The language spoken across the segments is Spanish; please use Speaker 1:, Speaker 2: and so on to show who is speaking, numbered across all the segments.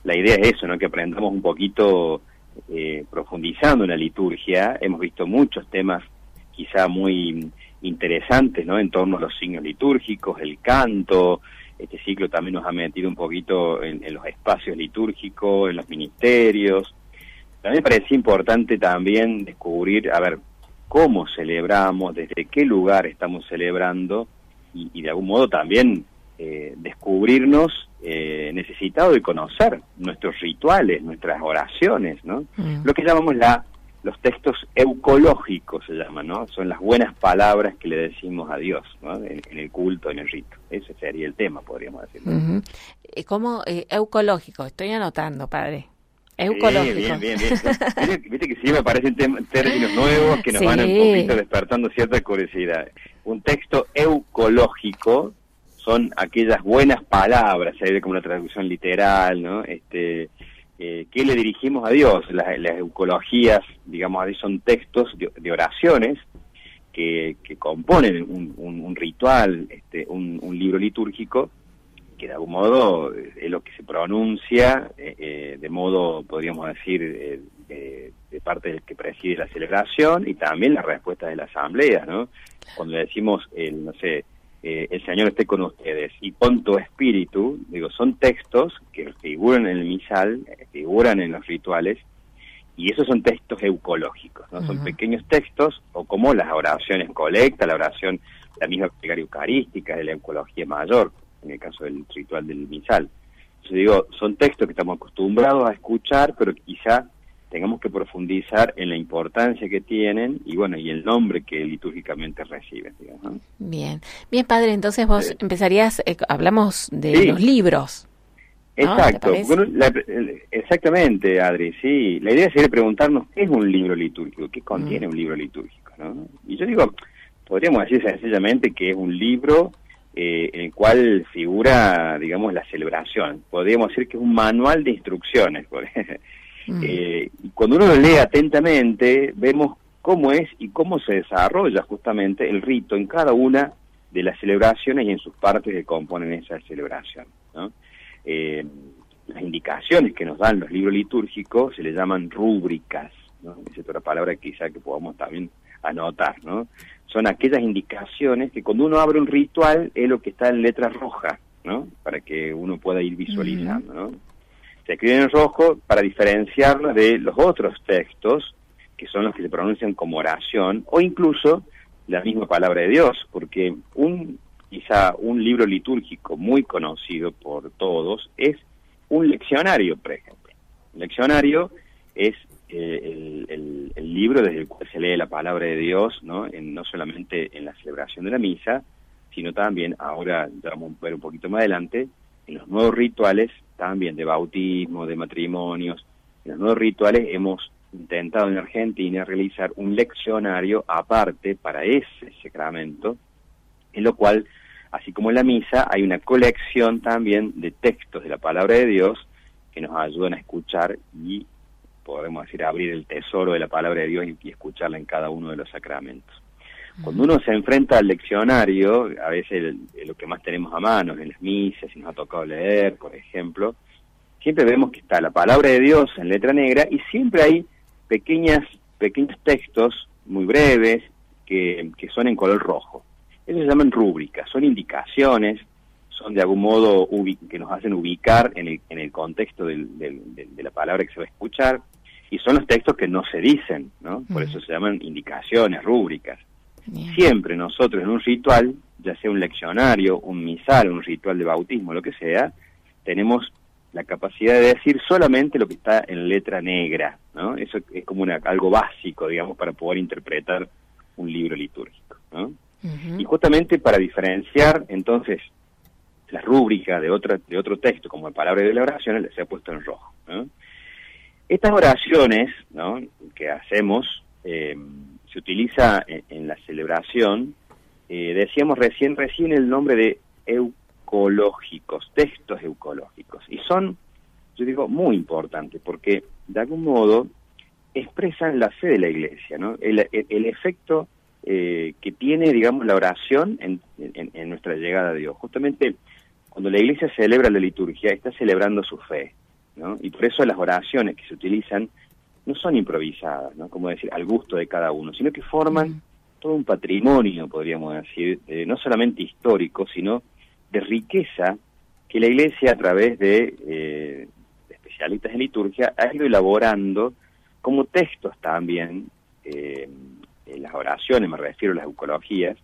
Speaker 1: la idea es eso, ¿no? Que aprendamos un poquito profundizando en la liturgia. Hemos visto muchos temas quizá muy interesantes, ¿no? En torno a los signos litúrgicos, el canto. Este ciclo también nos ha metido un poquito en los espacios litúrgicos, en los ministerios. También me parecía importante también descubrir, a ver, cómo celebramos, desde qué lugar estamos celebrando, y de algún modo también descubrirnos necesitados de conocer nuestros rituales, nuestras oraciones, ¿no? Lo que llamamos los textos eucológicos se llaman, ¿no? Son las buenas palabras que le decimos a Dios, ¿no? En el culto, en el rito. Ese sería el tema, podríamos decir.
Speaker 2: ¿Cómo eucológico? Estoy anotando, padre. Eucológico.
Speaker 1: Bien. Viste que siempre aparecen términos nuevos que nos van un poquito despertando cierta curiosidad. Un texto eucológico son aquellas buenas palabras, hay como una traducción literal, ¿no? Que le dirigimos a Dios. Las eucologías, digamos, son textos de oraciones que componen un ritual, un libro litúrgico, que de algún modo es lo que se pronuncia de modo, podríamos decir, de parte del que preside la celebración, y también la respuesta de la asamblea, ¿no? Cuando decimos, el Señor esté con ustedes y con tu espíritu, digo, son textos que figuran en el misal, figuran en los rituales, y esos son textos eucológicos, ¿no? Son pequeños textos, o como las oraciones colecta, la misma plegaria eucarística de la eucología mayor, en el caso del ritual del misal. Entonces digo, son textos que estamos acostumbrados a escuchar, pero quizá tengamos que profundizar en la importancia que tienen y y el nombre que litúrgicamente reciben, digamos, ¿no?
Speaker 2: Bien, padre, entonces vos empezarías, hablamos de los libros, ¿no?
Speaker 1: Exacto, exactamente, Adri, sí. La idea sería preguntarnos qué es un libro litúrgico, qué contiene un libro litúrgico, ¿no? Y yo digo, podríamos decir sencillamente que es un libro en el cual figura, digamos, la celebración. Podríamos decir que es un manual de instrucciones, y cuando uno lo lee atentamente, vemos cómo es y cómo se desarrolla justamente el rito en cada una de las celebraciones y en sus partes que componen esa celebración, ¿no? Las indicaciones que nos dan los libros litúrgicos se le llaman rúbricas, ¿no? Esa es otra palabra quizá que podamos también anotar, ¿no? Son aquellas indicaciones que cuando uno abre un ritual es lo que está en letras rojas, ¿no? Para que uno pueda ir visualizando, ¿no? Se escriben en rojo para diferenciarla de los otros textos, que son los que se pronuncian como oración, o incluso la misma palabra de Dios, porque quizá un libro litúrgico muy conocido por todos es un leccionario, por ejemplo. El leccionario es el libro desde el cual se lee la palabra de Dios, ¿no? No solamente en la celebración de la misa, sino también, ahora ya vamos a ver un poquito más adelante, en los nuevos rituales, también de bautismo, de matrimonios. En los nuevos rituales hemos intentado en Argentina realizar un leccionario aparte para ese sacramento, en lo cual, así como en la misa, hay una colección también de textos de la palabra de Dios que nos ayudan a escuchar y, podemos decir, abrir el tesoro de la palabra de Dios y escucharla en cada uno de los sacramentos. Cuando uno se enfrenta al leccionario, a veces lo que más tenemos a mano en las misas, si nos ha tocado leer, por ejemplo, siempre vemos que está la palabra de Dios en letra negra y siempre hay pequeños textos muy breves que son en color rojo. Eso se llaman rúbricas, son indicaciones, son de algún modo que nos hacen ubicar en el contexto de la palabra que se va a escuchar, y son los textos que no se dicen, ¿no? Por eso se llaman indicaciones, rúbricas. Siempre nosotros en un ritual, ya sea un leccionario, un misal, un ritual de bautismo, lo que sea, tenemos la capacidad de decir solamente lo que está en letra negra, ¿no? Eso es como algo básico, digamos, para poder interpretar un libro litúrgico, ¿no? Y justamente para diferenciar, entonces, la rúbrica de otro texto, como la palabra de la oración, se ha puesto en rojo, ¿no? Estas oraciones, ¿no?, que hacemos, se utiliza en la celebración, decíamos recién el nombre de eucológicos, textos eucológicos, y son, yo digo, muy importantes, porque de algún modo expresan la fe de la Iglesia, ¿no? El efecto que tiene, digamos, la oración en nuestra llegada a Dios. Justamente cuando la Iglesia celebra la liturgia, está celebrando su fe, ¿no? Y por eso las oraciones que se utilizan no son improvisadas, ¿no? Como decir, al gusto de cada uno, sino que forman todo un patrimonio, podríamos decir, no solamente histórico, sino de riqueza que la Iglesia, a través de especialistas en liturgia, ha ido elaborando como textos también, en las oraciones, me refiero a las eucologías,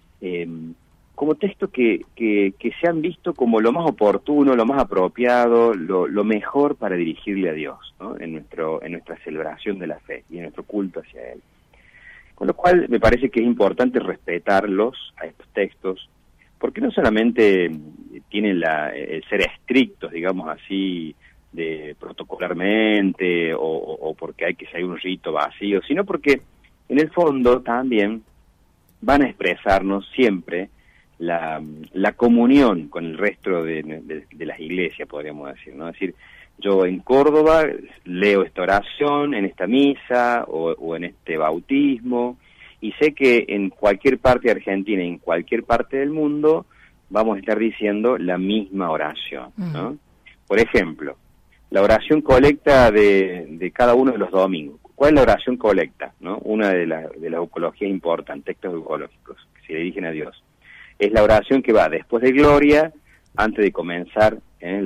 Speaker 1: como textos que se han visto como lo más oportuno, lo más apropiado, lo mejor para dirigirle a Dios, ¿no? en nuestra celebración de la fe y en nuestro culto hacia Él. Con lo cual me parece que es importante respetarlos a estos textos, porque no solamente tienen el ser estrictos, digamos así, de protocolarmente, o porque hay que seguir un rito vacío, sino porque en el fondo también van a expresarnos siempre la comunión con el resto de las iglesias, podríamos decir, ¿no? Es decir, yo en Córdoba leo esta oración en esta misa o en este bautismo, y sé que en cualquier parte de Argentina y en cualquier parte del mundo vamos a estar diciendo la misma oración, ¿no? Por ejemplo, la oración colecta de cada uno de los domingos. ¿Cuál es la oración colecta, ¿no? Una de las eucologías importantes, textos eucológicos que se dirigen a Dios. Es la oración que va después de Gloria, antes de comenzar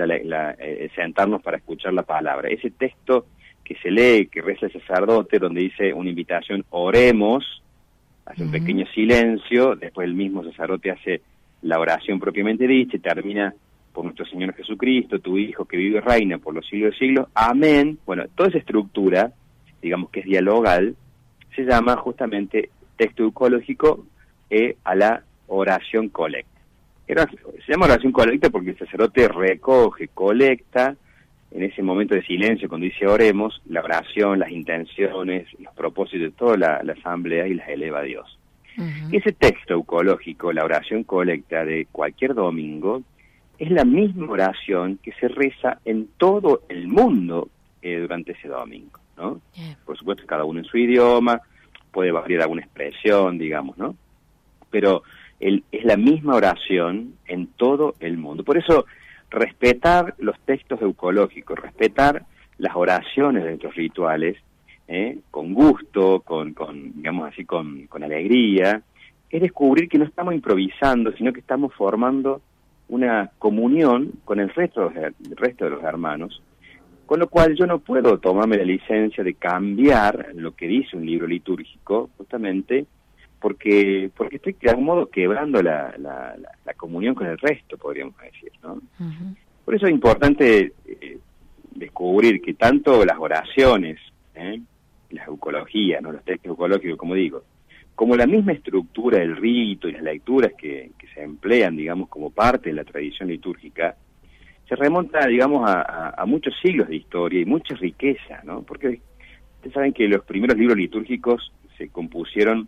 Speaker 1: sentarnos para escuchar la palabra. Ese texto que se lee, que reza el sacerdote, donde dice una invitación, oremos, hace un pequeño silencio, después el mismo sacerdote hace la oración propiamente dicha, y termina: por nuestro Señor Jesucristo, tu Hijo, que vive y reina por los siglos de siglos, amén. Bueno, toda esa estructura, digamos que es dialogal, se llama justamente texto eucológico a la oración colecta. Se llama oración colecta porque el sacerdote recoge, colecta, en ese momento de silencio, cuando dice oremos, la oración, las intenciones, los propósitos de toda la asamblea, y las eleva a Dios. Ese texto eucológico, la oración colecta de cualquier domingo, es la misma oración que se reza en todo el mundo durante ese domingo, ¿no? Por supuesto, cada uno en su idioma, puede variar alguna expresión, digamos, ¿no? Pero es la misma oración en todo el mundo. Por eso, respetar los textos eucológicos, respetar las oraciones de nuestros rituales, con gusto, digamos así, con alegría, es descubrir que no estamos improvisando, sino que estamos formando una comunión con el resto de los hermanos, con lo cual yo no puedo tomarme la licencia de cambiar lo que dice un libro litúrgico, justamente porque estoy de algún modo quebrando la comunión con el resto, podríamos decir, ¿no? Por eso es importante descubrir que tanto las oraciones, las eucologías, ¿no? Los textos eucológicos, como digo, como la misma estructura del rito y las lecturas que se emplean, digamos, como parte de la tradición litúrgica, se remonta, digamos, a muchos siglos de historia y mucha riqueza, ¿no? Porque ustedes saben que los primeros libros litúrgicos se compusieron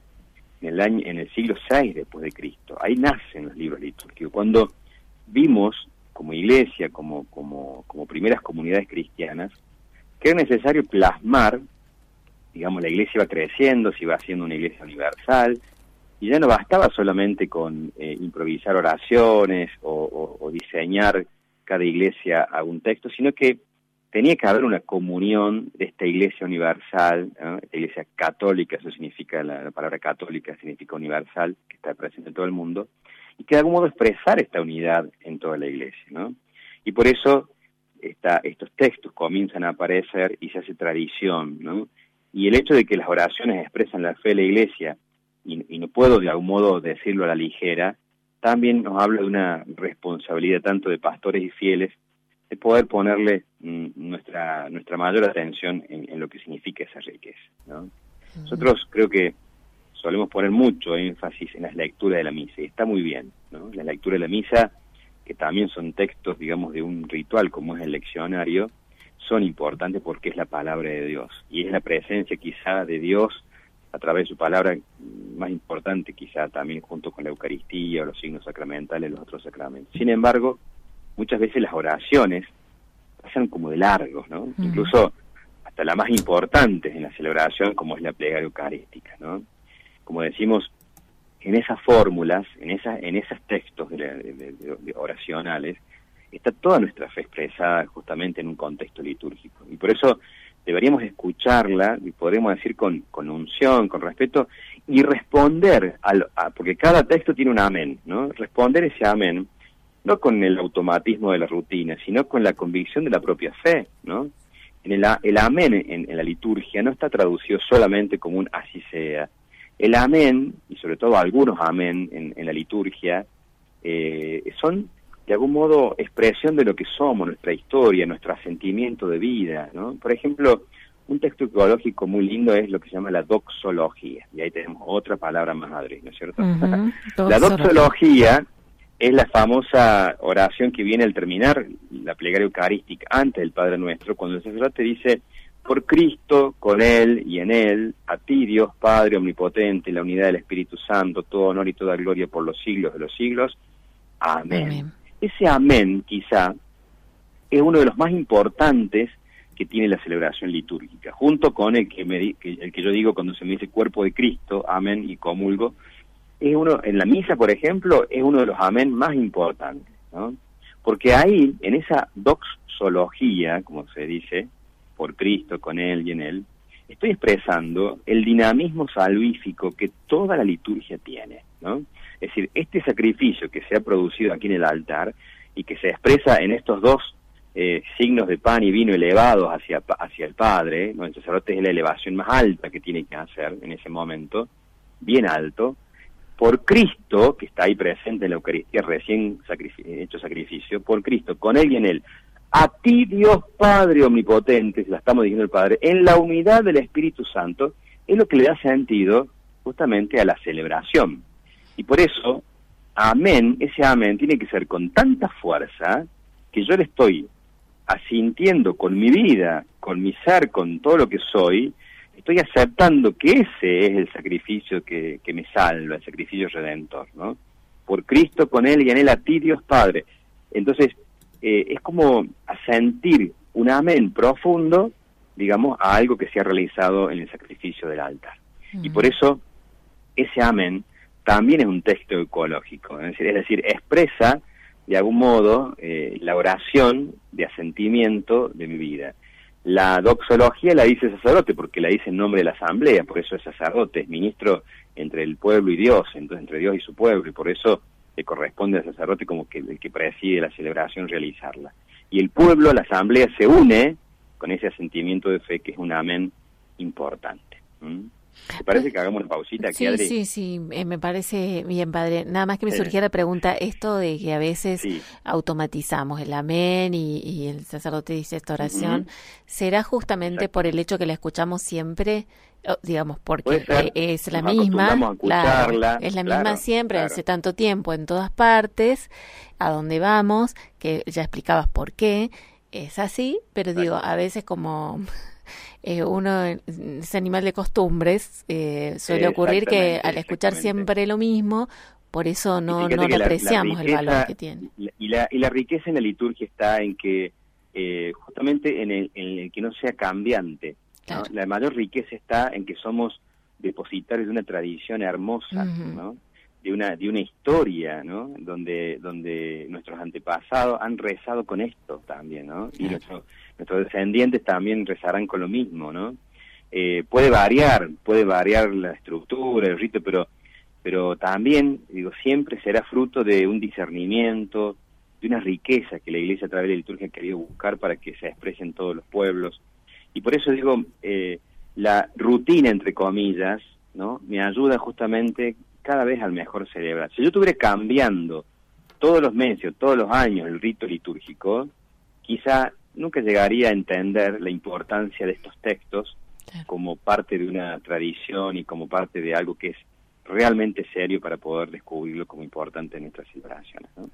Speaker 1: en el siglo VI después de Cristo. Ahí nacen los libros litúrgicos. Cuando vimos, como iglesia, como primeras comunidades cristianas, que era necesario plasmar, digamos, la iglesia iba creciendo, se iba haciendo una iglesia universal, y ya no bastaba solamente con improvisar oraciones o diseñar cada iglesia algún texto, sino que tenía que haber una comunión de esta iglesia universal, ¿no? Esta iglesia católica, eso significa, la palabra católica significa universal, que está presente en todo el mundo, y que de algún modo expresar esta unidad en toda la iglesia, ¿no? Y por eso estos textos comienzan a aparecer y se hace tradición, ¿no? Y el hecho de que las oraciones expresan la fe de la iglesia, y no puedo de algún modo decirlo a la ligera, también nos habla de una responsabilidad tanto de pastores y fieles, de poder ponerle nuestra mayor atención en lo que significa esa riqueza, ¿no? Nosotros creo que solemos poner mucho énfasis en las lecturas de la misa, y está muy bien, ¿no? La lectura de la misa, que también son textos, digamos, de un ritual como es el leccionario, son importantes porque es la palabra de Dios, y es la presencia quizá de Dios a través de su palabra más importante, quizá también junto con la Eucaristía o los signos sacramentales, los otros sacramentos. Sin embargo, muchas veces las oraciones pasan como de largos, ¿no? Incluso hasta las más importantes en la celebración, como es la plegaria eucarística, ¿no? Como decimos, en esas fórmulas, en esos textos de oracionales, está toda nuestra fe expresada justamente en un contexto litúrgico. Y por eso deberíamos escucharla, y podemos decir con unción, con respeto, y responder, porque cada texto tiene un amén, ¿no? Responder ese amén, no con el automatismo de la rutina, sino con la convicción de la propia fe, ¿no? El amén en la liturgia no está traducido solamente como un así sea. El amén, y sobre todo algunos amén en la liturgia, son de algún modo expresión de lo que somos, nuestra historia, nuestro asentimiento de vida, ¿no? Por ejemplo, un texto ecológico muy lindo es lo que se llama la doxología, y ahí tenemos otra palabra más, Adri, ¿no es cierto? La doxología es la famosa oración que viene al terminar la plegaria eucarística antes del Padre Nuestro, cuando el sacerdote dice: por Cristo, con Él y en Él, a ti Dios Padre Omnipotente, la unidad del Espíritu Santo, todo honor y toda gloria por los siglos de los siglos. Amén. Amén. Ese amén, quizá, es uno de los más importantes que tiene la celebración litúrgica, junto con el que yo digo cuando se me dice cuerpo de Cristo, amén, y comulgo. Es uno, en la misa, por ejemplo, es uno de los amén más importantes, ¿no? Porque ahí, en esa doxología, como se dice, por Cristo, con Él y en Él, estoy expresando el dinamismo salvífico que toda la liturgia tiene, ¿no? Es decir, este sacrificio que se ha producido aquí en el altar y que se expresa en estos dos signos de pan y vino elevados hacia el Padre, ¿no? El sacerdote es la elevación más alta que tiene que hacer en ese momento, bien alto, por Cristo, que está ahí presente en la Eucaristía recién hecho sacrificio, por Cristo, con Él y en Él, a ti Dios Padre Omnipotente, se la estamos diciendo el Padre, en la unidad del Espíritu Santo, es lo que le da sentido justamente a la celebración. Y por eso, amén, ese amén tiene que ser con tanta fuerza que yo le estoy asintiendo con mi vida, con mi ser, con todo lo que soy, estoy aceptando que ese es el sacrificio que me salva, el sacrificio redentor, ¿no? Por Cristo, con Él y en Él, a ti Dios Padre. Entonces, es como asentir un amén profundo, digamos, a algo que se ha realizado en el sacrificio del altar. Y por eso, ese amén también es un texto ecológico, es decir, expresa de algún modo la oración de asentimiento de mi vida. La doxología la dice el sacerdote porque la dice en nombre de la asamblea, por eso es sacerdote, es ministro entre el pueblo y Dios, entonces entre Dios y su pueblo, y por eso le corresponde al sacerdote como que el que preside la celebración realizarla. Y el pueblo, la asamblea, se une con ese asentimiento de fe que es un amén importante. ¿Te parece que hagamos una pausita aquí, Adri?
Speaker 2: Sí, me parece bien, padre. Nada más que me surgía la pregunta, esto de que a veces automatizamos el amén y el sacerdote dice esta oración, ¿será justamente por el hecho que la escuchamos siempre? Digamos, porque es la misma, claro, es la misma siempre, hace tanto tiempo, en todas partes, a donde vamos, que ya explicabas por qué, es así, pero digo, a veces como... uno es animal de costumbres, suele ocurrir que al escuchar siempre lo mismo, por eso no le apreciamos el valor que tiene.
Speaker 1: Y la riqueza en la liturgia está en que justamente en el que no sea cambiante, ¿no? La mayor riqueza está en que somos depositarios de una tradición hermosa, ¿no? de una historia, ¿no? Donde nuestros antepasados han rezado con esto también, ¿no? Y nuestros descendientes también rezarán con lo mismo, ¿no? Puede variar la estructura, el rito, pero también, digo, siempre será fruto de un discernimiento, de una riqueza que la Iglesia a través de la liturgia ha querido buscar para que se exprese en todos los pueblos. Y por eso digo, la rutina, entre comillas, ¿no? Me ayuda justamente cada vez al mejor celebrar. Si yo estuviera cambiando todos los meses, todos los años el rito litúrgico, quizá nunca llegaría a entender la importancia de estos textos como parte de una tradición y como parte de algo que es realmente serio para poder descubrirlo como importante en nuestras celebraciones, ¿no?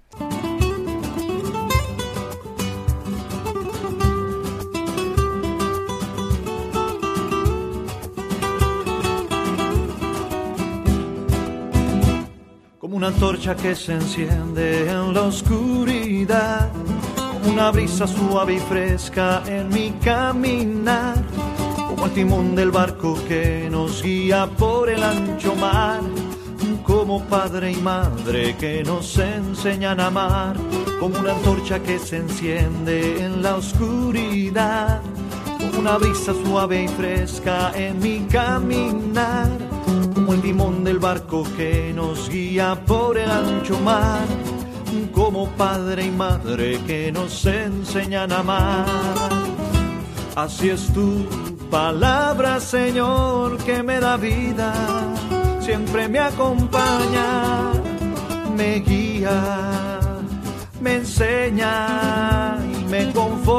Speaker 3: Como una antorcha que se enciende en la oscuridad, como una brisa suave y fresca en mi caminar, como el timón del barco que nos guía por el ancho mar. como padre y madre que nos enseñan a amar, como una antorcha que se enciende en la oscuridad, como una brisa suave y fresca en mi caminar, como el timón del barco que nos guía por el ancho mar, como padre y madre que nos enseñan a amar. Así es tu palabra, Señor, que me da vida, siempre me acompaña, me guía, me enseña y me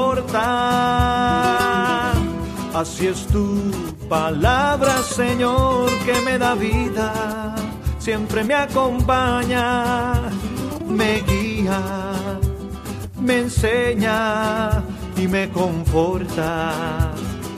Speaker 3: conforta. Así es tu palabra, Señor, que me da vida, siempre me acompaña, me guía, me enseña y me conforta.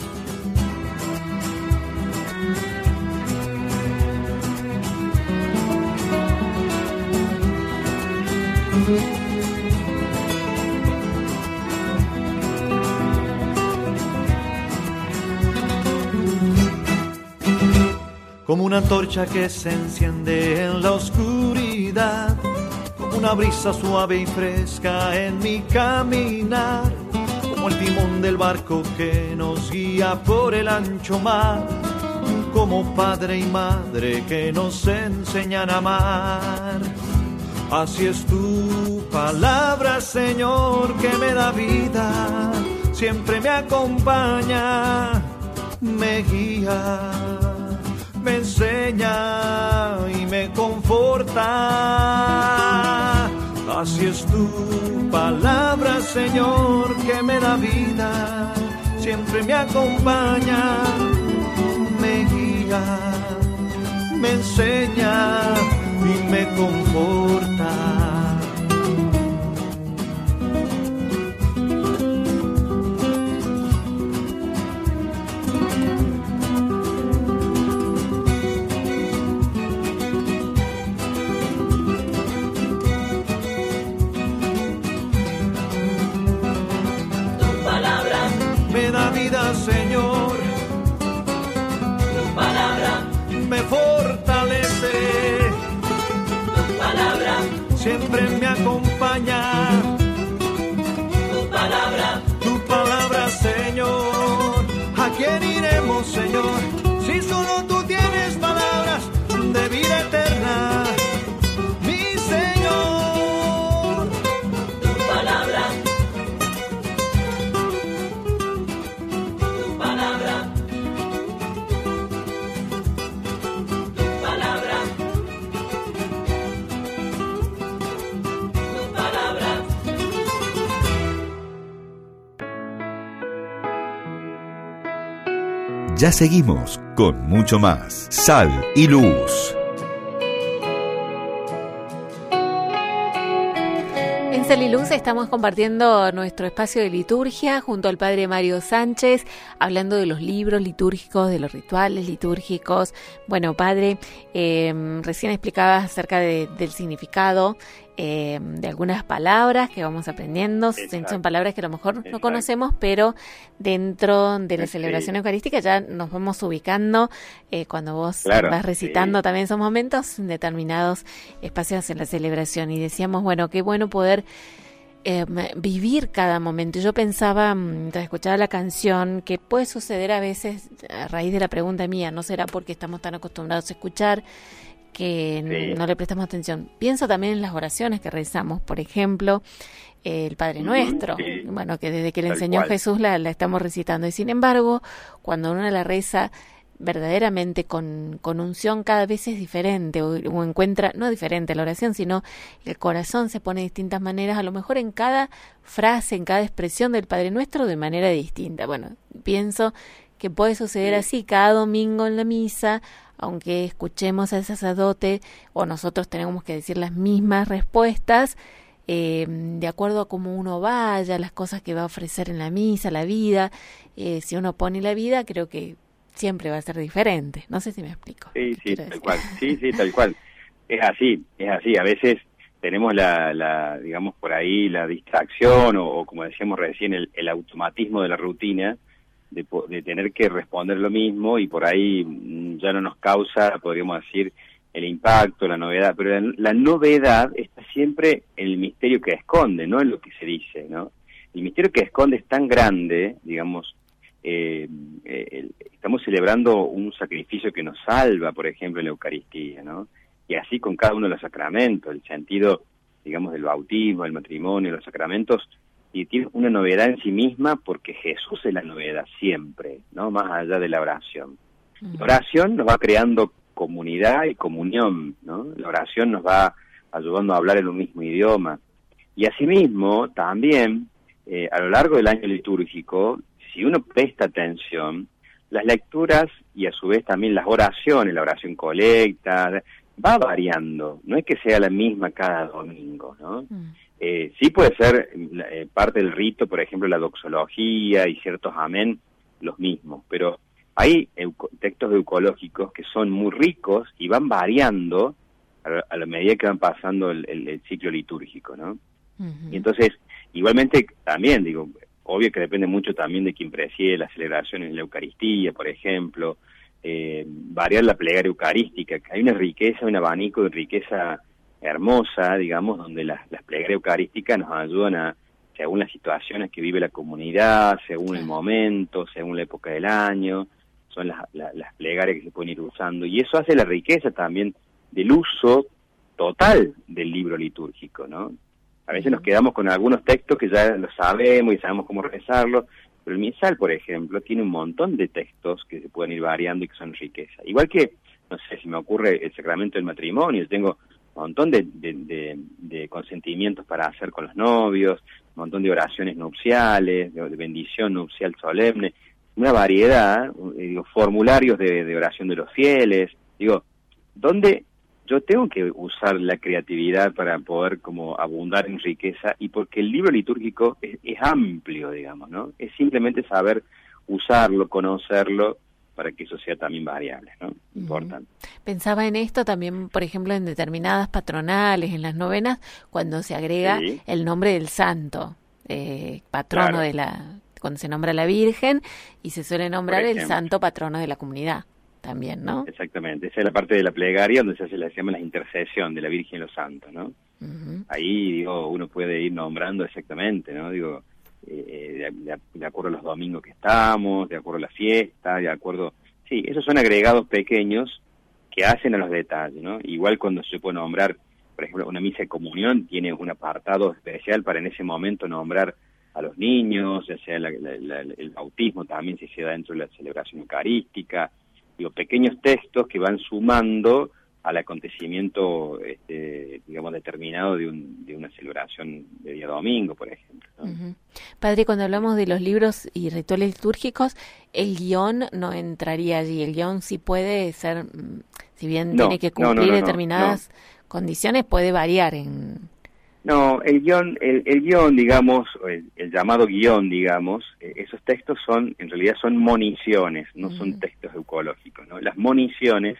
Speaker 3: Como una antorcha que se enciende en la oscuridad, como una brisa suave y fresca en mi caminar, como el timón del barco que nos guía por el ancho mar, como padre y madre que nos enseñan a amar. Así es tu palabra, Señor, que me da vida, siempre me acompaña, me guía, me enseña y me conforta. Así es tu palabra, Señor, que me da vida, siempre me acompaña, me guía, me enseña y me conforta. Señor,
Speaker 4: tu palabra
Speaker 3: me fortalece,
Speaker 4: tu palabra
Speaker 3: siempre me acompaña, tu palabra, Señor. ¿A quién iremos, Señor, si solo tú tienes palabras de vida eterna? Mi Señor,
Speaker 4: tu palabra.
Speaker 5: Ya seguimos con mucho más. Sal y Luz.
Speaker 2: En Sal y Luz estamos compartiendo nuestro espacio de liturgia junto al Padre Mario Sánchez, hablando de los libros litúrgicos, de los rituales litúrgicos. Bueno, Padre, recién explicabas acerca del significado de algunas palabras que vamos aprendiendo. Son palabras que a lo mejor no conocemos, pero dentro de la celebración eucarística ya nos vamos ubicando cuando vos vas recitando también esos momentos en determinados espacios en la celebración. Y decíamos, bueno, qué bueno poder vivir cada momento. Yo pensaba, mientras escuchaba la canción, que puede suceder a veces, a raíz de la pregunta mía, ¿no será porque estamos tan acostumbrados a escuchar que no le prestamos atención? Pienso también en las oraciones que rezamos, por ejemplo, el Padre Nuestro, bueno, que desde que le enseñó Jesús la estamos recitando, y sin embargo, cuando uno la reza verdaderamente con unción, cada vez es diferente, o encuentra, no diferente la oración, sino el corazón se pone de distintas maneras, a lo mejor en cada frase, en cada expresión del Padre Nuestro de manera distinta. Bueno, pienso que puede suceder así cada domingo en la misa, aunque escuchemos al sacerdote o nosotros tenemos que decir las mismas respuestas, de acuerdo a cómo uno vaya, las cosas que va a ofrecer en la misa, la vida, si uno pone la vida, creo que siempre va a ser diferente. No sé si me explico.
Speaker 1: Sí, tal cual. Sí, tal cual. Es así. A veces tenemos digamos, por ahí la distracción o como decíamos recién, el automatismo de la rutina, de tener que responder lo mismo, y por ahí ya no nos causa, podríamos decir, el impacto, la novedad, pero la novedad está siempre en el misterio que esconde, no en lo que se dice, ¿no? El misterio que esconde es tan grande, digamos, estamos celebrando un sacrificio que nos salva, por ejemplo, en la Eucaristía, ¿no? Y así con cada uno de los sacramentos, el sentido, digamos, del bautismo, el matrimonio, los sacramentos, y tiene una novedad en sí misma porque Jesús es la novedad siempre, ¿no? Más allá de la oración. La oración nos va creando comunidad y comunión, ¿no? La oración nos va ayudando a hablar en un mismo idioma. Y asimismo, también, a lo largo del año litúrgico, si uno presta atención, las lecturas y a su vez también las oraciones, la oración colecta, va variando, no es que sea la misma cada domingo, ¿no? Sí puede ser parte del rito, por ejemplo, la doxología y ciertos amén, los mismos, pero hay textos eucológicos que son muy ricos y van variando a la medida que van pasando el ciclo litúrgico, ¿no? Y entonces, igualmente, también, digo, obvio que depende mucho también de quien preside la celebración en la Eucaristía, por ejemplo, variar la plegaria eucarística, que hay una riqueza, un abanico de riqueza hermosa, digamos, donde las plegarias eucarísticas nos ayudan a, según las situaciones que vive la comunidad, según el momento, según la época del año, son las plegarias que se pueden ir usando, y eso hace la riqueza también del uso total del libro litúrgico, ¿no? A veces nos quedamos con algunos textos que ya lo sabemos y sabemos cómo rezarlos, pero el misal, por ejemplo, tiene un montón de textos que se pueden ir variando y que son riqueza. Igual que, no sé, si me ocurre el sacramento del matrimonio, tengo un montón de consentimientos para hacer con los novios, un montón de oraciones nupciales, de bendición nupcial solemne, una variedad, formularios de oración de los fieles, donde yo tengo que usar la creatividad para poder como abundar en riqueza, y porque el libro litúrgico es amplio, digamos, ¿no? Es simplemente saber usarlo, conocerlo, para que eso sea también variable, ¿no? Importante.
Speaker 2: Pensaba en esto también, por ejemplo, en determinadas patronales, en las novenas, cuando se agrega el nombre del santo, patrono de cuando se nombra a la Virgen, y se suele nombrar el santo patrono de la comunidad también, ¿no? Exactamente,
Speaker 1: esa es la parte de la plegaria donde se llama la intercesión de la Virgen y los santos, ¿no? Ahí, uno puede ir nombrando exactamente, ¿no? De acuerdo a los domingos que estamos, de acuerdo a la fiesta, de acuerdo... Sí, esos son agregados pequeños que hacen a los detalles, ¿no? Igual cuando se puede nombrar, por ejemplo, una misa de comunión tiene un apartado especial para en ese momento nombrar a los niños, ya sea el bautismo también se da dentro de la celebración eucarística, pequeños textos que van sumando al acontecimiento, digamos, determinado de una celebración de día domingo, por ejemplo, ¿no?
Speaker 2: Padre, cuando hablamos de los libros y rituales litúrgicos, el guión no entraría allí. El guión sí puede ser, si bien tiene que cumplir determinadas condiciones, puede variar en...
Speaker 1: No, el guión, digamos, el llamado guión, digamos, esos textos en realidad son moniciones, no son textos eucológicos, ¿no? Las moniciones,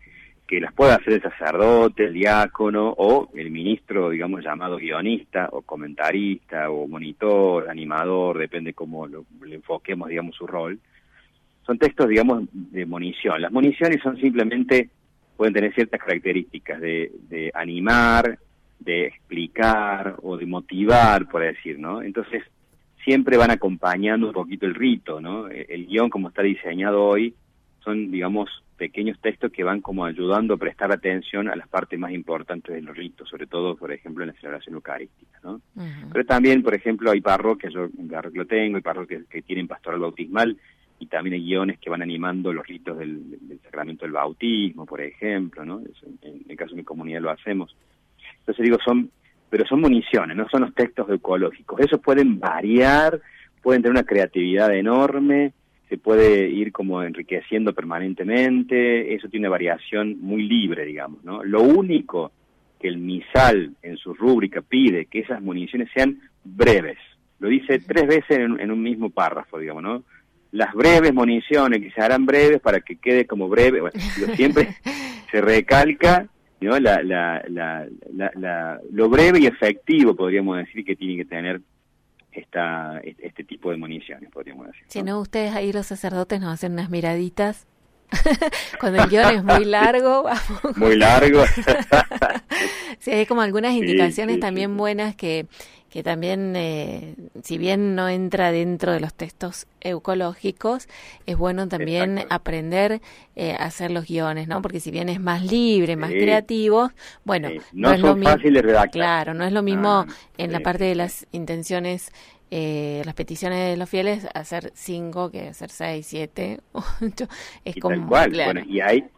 Speaker 1: que las puede hacer el sacerdote, el diácono, o el ministro, digamos, llamado guionista, o comentarista, o monitor, animador, depende cómo le enfoquemos, digamos, su rol. Son textos, digamos, de monición. Las moniciones son simplemente, pueden tener ciertas características de animar, de explicar o de motivar, por decir, ¿no? Entonces, siempre van acompañando un poquito el rito, ¿no? El guión, como está diseñado hoy, son, digamos, pequeños textos que van como ayudando a prestar atención a las partes más importantes de los ritos, sobre todo, por ejemplo, en la celebración eucarística, ¿no? Pero también, por ejemplo, hay parroquias, yo en parroquia lo tengo, hay parroquias que tienen pastoral bautismal, y también hay guiones que van animando los ritos del sacramento del bautismo, por ejemplo, ¿no? Eso, en el caso de mi comunidad lo hacemos. Entonces pero son municiones, no son los textos eucológicos. Esos pueden variar, pueden tener una creatividad enorme, se puede ir como enriqueciendo permanentemente, eso tiene una variación muy libre, digamos, ¿no? Lo único que el misal en su rúbrica pide, que esas municiones sean breves. Lo dice 3 veces en un mismo párrafo, digamos, ¿no? Las breves municiones, que se harán breves para que quede como breve, bueno, siempre se recalca, ¿no? Lo breve y efectivo, podríamos decir, que tiene que tener este tipo de municiones, podríamos decir, ¿no?
Speaker 2: Si no, ustedes ahí los sacerdotes nos hacen unas miraditas Cuando el guión es muy largo, vamos.
Speaker 1: Muy largo.
Speaker 2: Sí, hay como algunas indicaciones
Speaker 1: sí,
Speaker 2: también
Speaker 1: sí.
Speaker 2: buenas que también, si bien no entra dentro de los textos eucológicos, es bueno también aprender a hacer los guiones, ¿no? Porque si bien es más libre, más creativo, bueno,
Speaker 1: no
Speaker 2: es
Speaker 1: son
Speaker 2: lo
Speaker 1: fáciles de redactar.
Speaker 2: Claro, no es lo mismo en la
Speaker 1: sí,
Speaker 2: parte de las intenciones, las peticiones de los fieles, hacer 5 que hacer 6, 7, 8. Es
Speaker 1: y
Speaker 2: como,
Speaker 1: tal cual.
Speaker 2: claro.
Speaker 1: Bueno,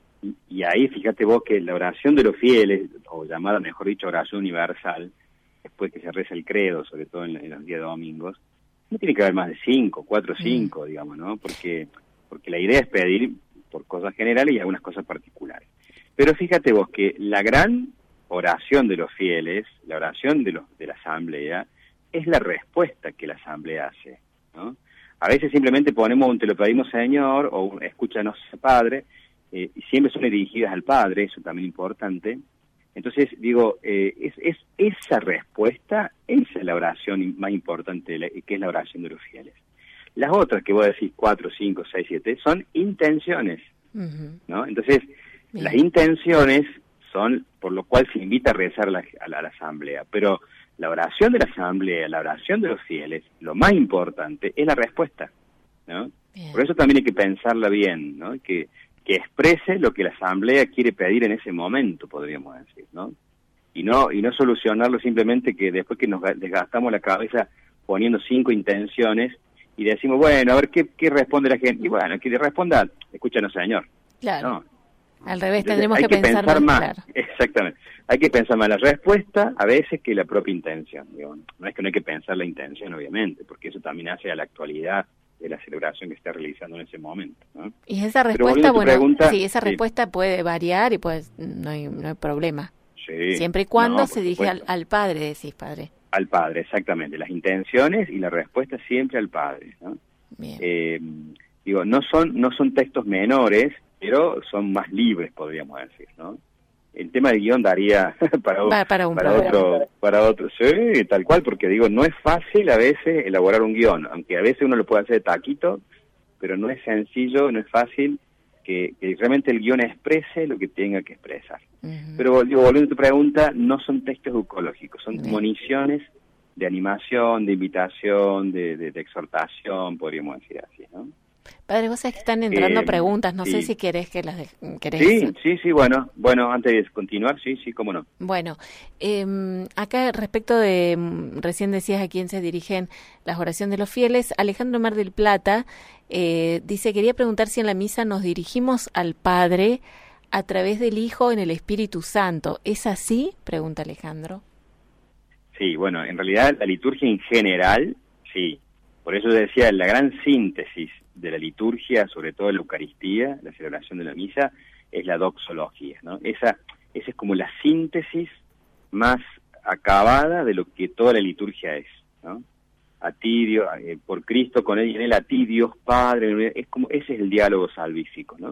Speaker 1: y ahí fíjate vos que la oración de los fieles, o llamada mejor dicho oración universal, después que se reza el credo, sobre todo en los días domingos, no tiene que haber más de 5, 4 o 5, digamos, ¿no? Porque la idea es pedir por cosas generales y algunas cosas particulares. Pero fíjate vos que la gran oración de los fieles, la oración de la asamblea, es la respuesta que la asamblea hace, ¿no? A veces simplemente ponemos un te lo pedimos Señor, o un escúchanos Padre, y siempre son dirigidas al Padre, eso también es importante. Entonces, digo, es esa respuesta, esa es la oración más importante, que es la oración de los fieles. Las otras que vos decís, 4, 5, 6, 7, son intenciones, ¿no? Entonces,
Speaker 2: Bien.
Speaker 1: Las intenciones son por lo cual se invita a rezar a la asamblea, pero la oración de la asamblea, la oración de los fieles, lo más importante es la respuesta, ¿no?
Speaker 2: Bien.
Speaker 1: Por eso también hay que pensarla bien, ¿no? Que exprese lo que la asamblea quiere pedir en ese momento, podríamos decir, ¿no? Y no solucionarlo simplemente que después que nos desgastamos la cabeza poniendo 5 intenciones y decimos, bueno, a ver qué responde la gente. Y bueno, que le responda, escúchanos, Señor.
Speaker 2: Claro.
Speaker 1: ¿No?
Speaker 2: Al revés,
Speaker 1: Entonces,
Speaker 2: tendremos
Speaker 1: hay
Speaker 2: que pensar más. Claro.
Speaker 1: Exactamente. Hay que pensar más la respuesta a veces que la propia intención. Digo, no es que no hay que pensar la intención, obviamente, porque eso también hace a la actualidad de la celebración que está realizando en ese momento, ¿no?
Speaker 2: Y esa respuesta,
Speaker 1: esa
Speaker 2: respuesta puede variar y pues no hay problema.
Speaker 1: Sí.
Speaker 2: Siempre y cuando se dirige al Padre, decís, Padre.
Speaker 1: Al Padre, exactamente. Las intenciones y la respuesta siempre al Padre, ¿no?
Speaker 2: Bien.
Speaker 1: Digo, no son textos menores, pero son más libres, podríamos decir, ¿no? El tema del guión daría para otro, sí, tal cual, porque digo, no es fácil a veces elaborar un guión, aunque a veces uno lo puede hacer de taquito, pero no es sencillo, no es fácil que realmente el guión exprese lo que tenga que expresar. Pero digo, volviendo a tu pregunta, no son textos eucológicos, son municiones de animación, de invitación, de exhortación, podríamos decir así, ¿no?
Speaker 2: Padre, vos sabés que están entrando preguntas, no sé si querés que las
Speaker 1: querés. Sí, bueno, antes de continuar, sí, cómo no.
Speaker 2: Bueno, acá respecto de, recién decías a quién se dirigen las oraciones de los fieles, Alejandro Mar del Plata dice, quería preguntar si en la misa nos dirigimos al Padre a través del Hijo en el Espíritu Santo. ¿Es así? Pregunta Alejandro.
Speaker 1: Sí, bueno, en realidad la liturgia en general, sí. Por eso decía, la gran síntesis de la liturgia, sobre todo la Eucaristía, la celebración de la misa, es la doxología, ¿no? Esa es como la síntesis más acabada de lo que toda la liturgia es, ¿no? A ti, Dios, por Cristo, con Él y en Él, a ti, Dios Padre, es como, ese es el diálogo salvífico, ¿no?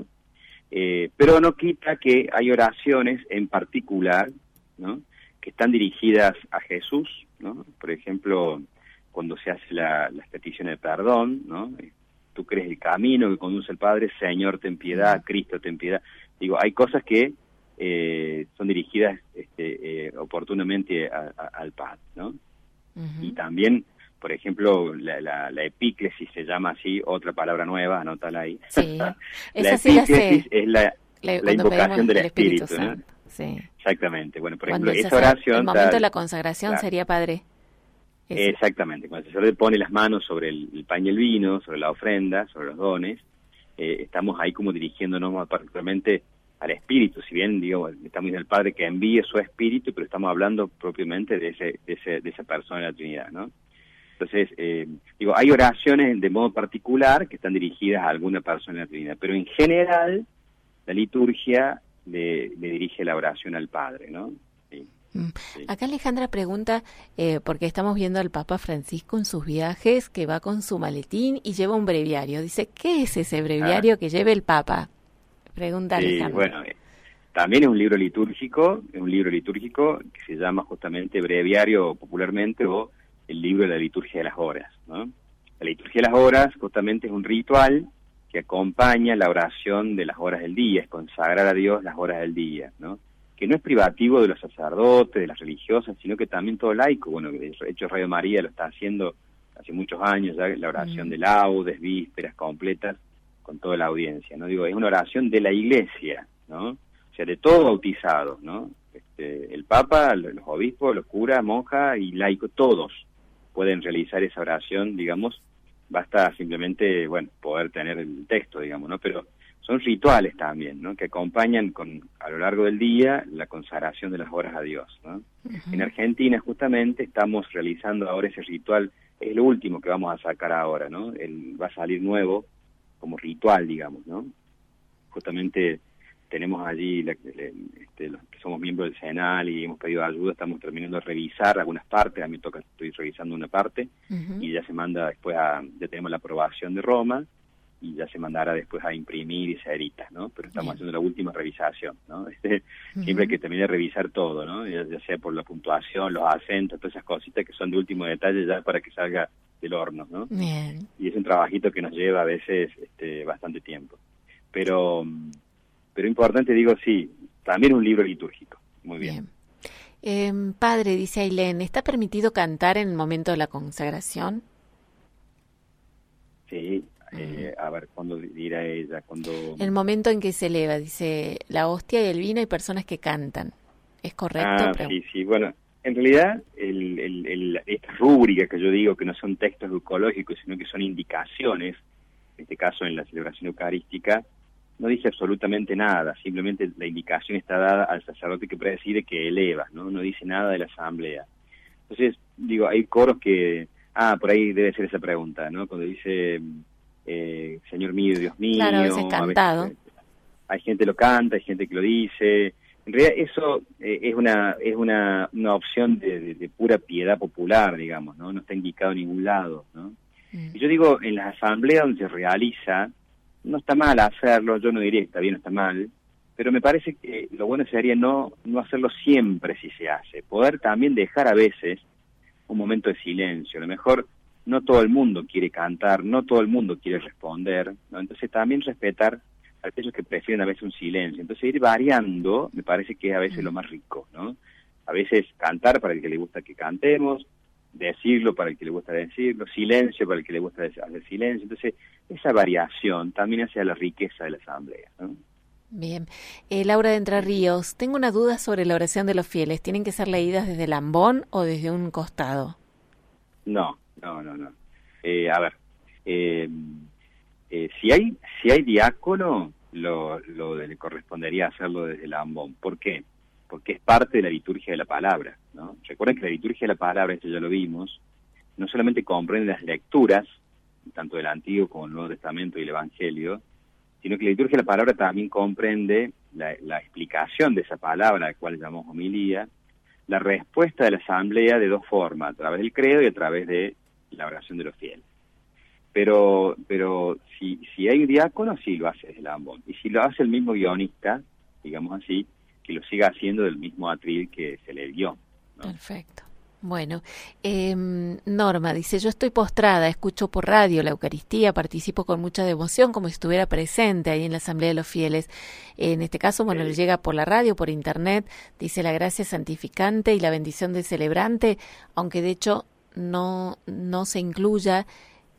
Speaker 1: Pero no quita que hay oraciones en particular, ¿no? Que están dirigidas a Jesús, ¿no? Por ejemplo, cuando se hace las peticiones de perdón, ¿no? Tú crees el camino que conduce al Padre, Señor, ten piedad, Cristo, ten piedad. Digo, hay cosas que son dirigidas oportunamente al Padre, ¿no? Y también, por ejemplo, la epíclesis se llama así, otra palabra nueva, anótala ahí.
Speaker 2: Sí,
Speaker 1: la epíclesis es la invocación del Espíritu, ¿no?
Speaker 2: Sí.
Speaker 1: Exactamente. Bueno, por
Speaker 2: cuando
Speaker 1: ejemplo, esa oración...
Speaker 2: El momento de la consagración sería, Padre...
Speaker 1: Exactamente, cuando el sacerdote pone las manos sobre el pan y el vino, sobre la ofrenda, sobre los dones, estamos ahí como dirigiéndonos particularmente al Espíritu, si bien digo, estamos diciendo al Padre que envíe su Espíritu, pero estamos hablando propiamente de esa persona de la Trinidad, ¿no? Entonces, digo, hay oraciones de modo particular que están dirigidas a alguna persona de la Trinidad, pero en general la liturgia le dirige la oración al Padre, ¿no? Sí.
Speaker 2: Acá Alejandra pregunta, porque estamos viendo al Papa Francisco en sus viajes, que va con su maletín y lleva un breviario. Dice, ¿qué es ese breviario que lleva el Papa? Pregunta Alejandra.
Speaker 1: Bueno, también es un libro litúrgico que se llama justamente breviario popularmente, o el libro de la liturgia de las horas, ¿no? La liturgia de las horas justamente es un ritual que acompaña la oración de las horas del día, es consagrar a Dios las horas del día, ¿no? Que no es privativo de los sacerdotes, de las religiosas, sino que también todo laico. Bueno, de hecho Radio María lo está haciendo hace muchos años ya, la oración de laudes, vísperas completas, con toda la audiencia, ¿no? Digo, es una oración de la Iglesia, ¿no? O sea, de todos bautizados, ¿no? El Papa, los obispos, los curas, monjas y laicos, todos pueden realizar esa oración, digamos, basta simplemente, bueno, poder tener el texto, digamos, ¿no? Pero son rituales también, ¿no? Que acompañan a lo largo del día la consagración de las horas a Dios, ¿no? Uh-huh. En Argentina, justamente, estamos realizando ahora ese ritual, es lo último que vamos a sacar ahora, ¿no? Va a salir nuevo como ritual, digamos, ¿no? Justamente tenemos allí los que somos miembros del CENAL y hemos pedido ayuda, estamos terminando de revisar algunas partes, a mí estoy revisando una parte, uh-huh. Y ya se manda después ya tenemos la aprobación de Roma, y ya se mandará después a imprimir y se edita, ¿no? Pero estamos haciendo la última revisación, ¿no? Uh-huh. Siempre hay que terminar de revisar todo, ¿no? Ya sea por la puntuación, los acentos, todas esas cositas que son de último detalle ya para que salga del horno, ¿no?
Speaker 2: Bien.
Speaker 1: Y es un trabajito que nos lleva a veces bastante tiempo. Pero importante, digo, sí, también un libro litúrgico. Muy bien.
Speaker 2: Padre, dice Ailén, ¿está permitido cantar en el momento de la consagración?
Speaker 1: Sí. A ver, ¿cuándo dirá ella?
Speaker 2: El momento en que se eleva, dice, la hostia y el vino, hay personas que cantan. ¿Es correcto?
Speaker 1: Sí. Bueno, en realidad, esta rúbrica que yo digo, que no son textos eucológicos, sino que son indicaciones, en este caso en la celebración eucarística, no dice absolutamente nada, simplemente la indicación está dada al sacerdote que preside que eleva, no dice nada de la asamblea. Entonces, digo, hay coros que... por ahí debe ser esa pregunta, ¿no? Cuando dice... Señor mío, Dios mío.
Speaker 2: Claro, a veces cantado.
Speaker 1: Hay gente que lo canta, hay gente que lo dice. En realidad eso es una opción de pura piedad popular, digamos, ¿no? No está indicado en ningún lado, ¿no? Y yo digo, en las asambleas donde se realiza, no está mal hacerlo, yo no diría que está bien o está mal, pero me parece que lo bueno sería no hacerlo siempre si se hace. Poder también dejar a veces un momento de silencio. A lo mejor no todo el mundo quiere cantar, no todo el mundo quiere responder, ¿no? Entonces también respetar a aquellos que prefieren a veces un silencio. Entonces ir variando me parece que es a veces lo más rico, ¿no? A veces cantar para el que le gusta que cantemos, decirlo para el que le gusta decirlo, silencio para el que le gusta hacer silencio. Entonces esa variación también hace a la riqueza de la asamblea, ¿no?
Speaker 2: Bien. Laura de Entre Ríos, tengo una duda sobre la oración de los fieles. ¿Tienen que ser leídas desde el ambón o desde un costado?
Speaker 1: No. A ver, si hay diácono, le correspondería hacerlo desde el ambón. ¿Por qué? Porque es parte de la liturgia de la palabra, ¿no? Recuerden que la liturgia de la palabra, esto ya lo vimos, no solamente comprende las lecturas, tanto del Antiguo como del Nuevo Testamento y el Evangelio, sino que la liturgia de la palabra también comprende la explicación de esa palabra, a la cual llamamos homilía, la respuesta de la asamblea de dos formas, a través del credo y a través de la oración de los fieles. Pero si hay un diácono, sí lo hace desde el ambón. Y si lo hace el mismo guionista, digamos así, que lo siga haciendo del mismo atril que se le dio, ¿no?
Speaker 2: Perfecto. Bueno, Norma dice, yo estoy postrada, escucho por radio la Eucaristía, participo con mucha devoción como si estuviera presente ahí en la Asamblea de los Fieles. En este caso, bueno, le llega por la radio, por internet, dice la gracia santificante y la bendición del celebrante, aunque de hecho no se incluya,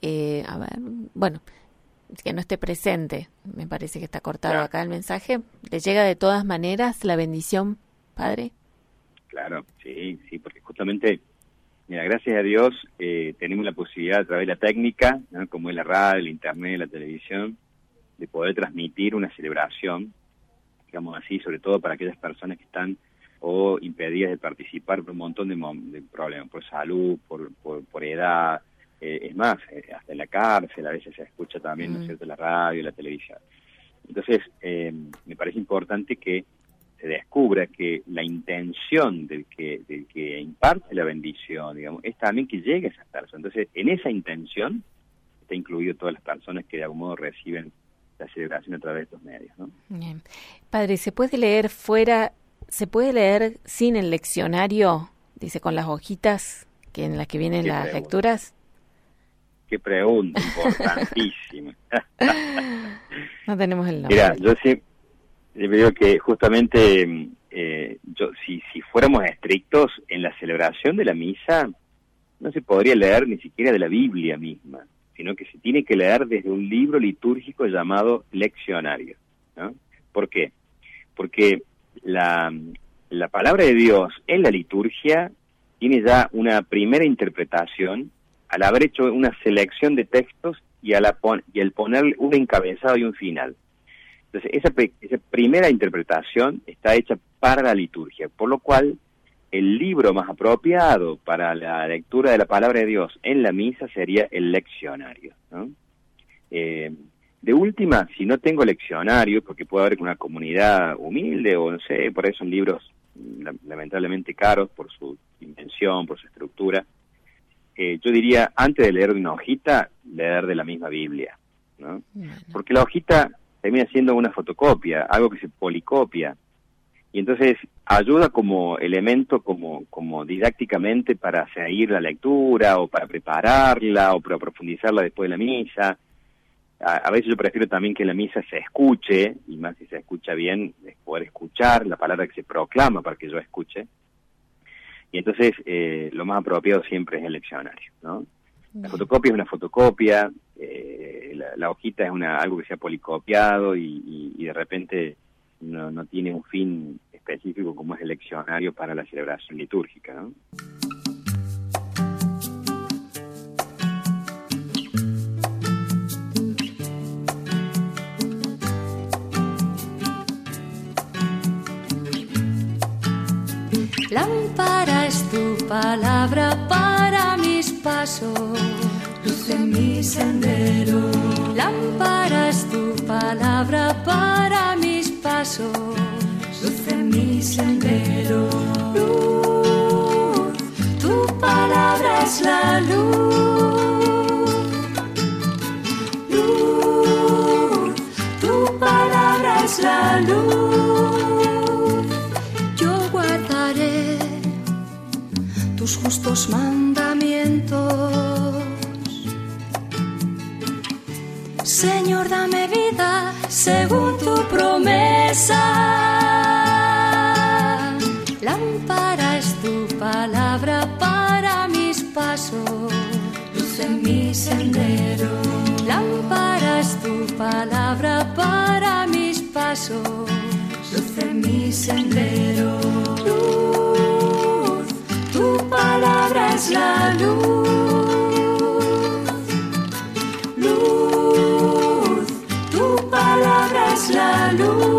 Speaker 2: que no esté presente, me parece que está cortado acá el mensaje. ¿Le llega de todas maneras la bendición, Padre?
Speaker 1: Claro, sí, porque justamente, mira, gracias a Dios tenemos la posibilidad a través de la técnica, ¿no? Como es la radio, el internet, la televisión, de poder transmitir una celebración, digamos así, sobre todo para aquellas personas que están o impedidas de participar por un montón de problemas, por salud, por edad, es más, hasta en la cárcel a veces se escucha también, ¿no es cierto?, la radio, la televisión. Entonces, me parece importante que se descubra que la intención del que imparte la bendición, digamos, es también que llegue a esas personas. Entonces, en esa intención está incluido todas las personas que de algún modo reciben la celebración a través de estos medios, ¿no?
Speaker 2: Bien. Padre, ¿se puede leer sin el leccionario, dice, con las hojitas en las que vienen las lecturas?
Speaker 1: Qué pregunta importantísima.
Speaker 2: No tenemos el nombre.
Speaker 1: Mira, yo sí veo que justamente si fuéramos estrictos en la celebración de la misa, no se podría leer ni siquiera de la Biblia misma, sino que se tiene que leer desde un libro litúrgico llamado leccionario, ¿no? ¿Por qué? Porque la palabra de Dios en la liturgia tiene ya una primera interpretación al haber hecho una selección de textos y al poner un encabezado y un final. Entonces, esa primera interpretación está hecha para la liturgia, por lo cual el libro más apropiado para la lectura de la palabra de Dios en la misa sería el leccionario, ¿no? De última, si no tengo leccionario, porque puede haber una comunidad humilde o no sé, por ahí son libros lamentablemente caros por su dimensión, por su estructura, yo diría, antes de leer de una hojita, leer de la misma Biblia, ¿no? Porque la hojita termina siendo una fotocopia, algo que se policopia, y entonces ayuda como elemento, como didácticamente para seguir la lectura, o para prepararla, o para profundizarla después de la misa. A veces yo prefiero también que la misa se escuche, y más si se escucha bien, es poder escuchar la palabra que se proclama para que yo escuche. Y entonces lo más apropiado siempre es el leccionario, ¿no? La fotocopia es una fotocopia, la hojita es algo que se ha policopiado y de repente no tiene un fin específico como es el leccionario para la celebración litúrgica, ¿no?
Speaker 6: Lámpara es tu palabra para mis pasos, luz en mi sendero. Lámpara es tu palabra para mis pasos, luz en mi sendero. Luz, tu palabra es la luz. Luz, tu palabra es la luz. Tus justos mandamientos. Señor, dame vida según tu promesa. Lámpara es tu palabra para mis pasos, luz en mi sendero. Lámpara es tu palabra para mis pasos, luz en mi sendero. Tu palabra es la luz, luz, tu palabra es la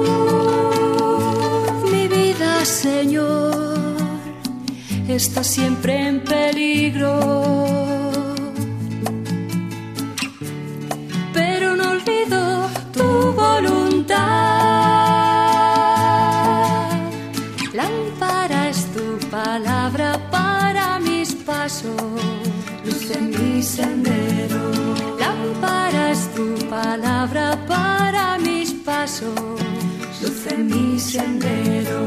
Speaker 6: luz. Mi vida, Señor, está siempre en peligro, pero no olvido tu voluntad. Lámpara es tu palabra para mis pasos, luz en mi sendero. Lámpara es tu palabra para mis pasos, luz en mi sendero.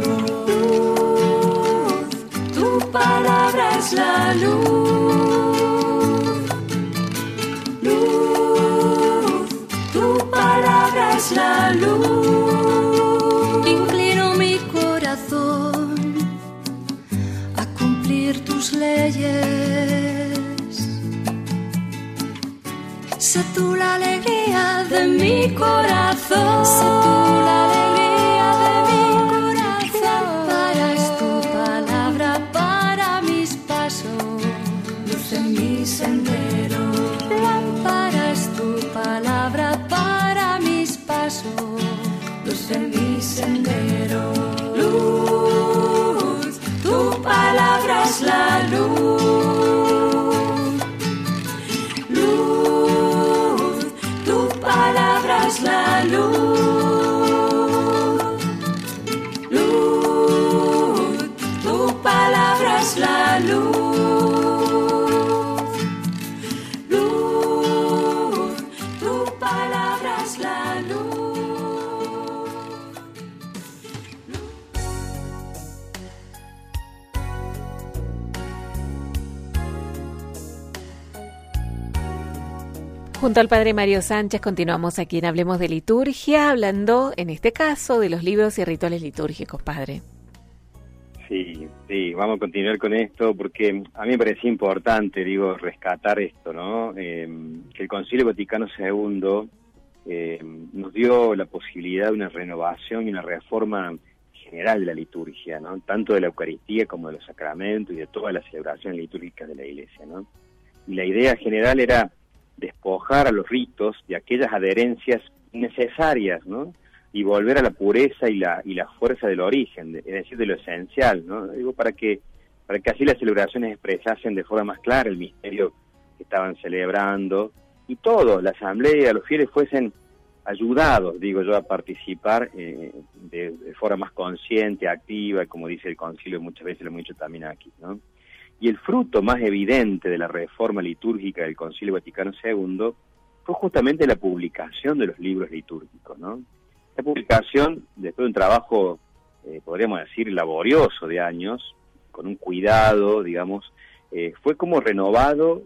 Speaker 6: Luz, tu palabra es la luz. Luz, tu palabra es la luz. Inclino mi corazón a cumplir tus leyes. Sé tú la alegría de mi corazón. Sé tú la alegría de mi corazón. Lámpara es tu palabra para mis pasos, luz en mi sendero. Lámpara es tu palabra para mis pasos, luz en mi sendero. Luz, tu palabra es la luz. Luz, tu palabra es la luz. Luz, tu palabra es la luz. Luz, tu palabra es la luz.
Speaker 2: Junto al Padre Mario Sánchez continuamos aquí en Hablemos de Liturgia, hablando en este caso de los libros y rituales litúrgicos, Padre.
Speaker 1: Sí, vamos a continuar con esto porque a mí me parecía importante, rescatar esto, ¿no? Que el Concilio Vaticano II nos dio la posibilidad de una renovación y una reforma general de la liturgia, ¿no? Tanto de la Eucaristía como de los sacramentos y de todas las celebraciones litúrgicas de la Iglesia, ¿no? Y la idea general era despojar a los ritos de aquellas adherencias innecesarias, ¿no? Y volver a la pureza y la fuerza del origen, es decir, de lo esencial, ¿no? Para que así las celebraciones expresasen de forma más clara el misterio que estaban celebrando, y todos, la asamblea, los fieles, fuesen ayudados, a participar de forma más consciente, activa, como dice el Concilio, muchas veces lo hemos dicho también aquí, ¿no? Y el fruto más evidente de la reforma litúrgica del Concilio Vaticano II fue justamente la publicación de los libros litúrgicos, ¿no? La publicación, después de un trabajo, podríamos decir, laborioso de años, con un cuidado, fue como renovado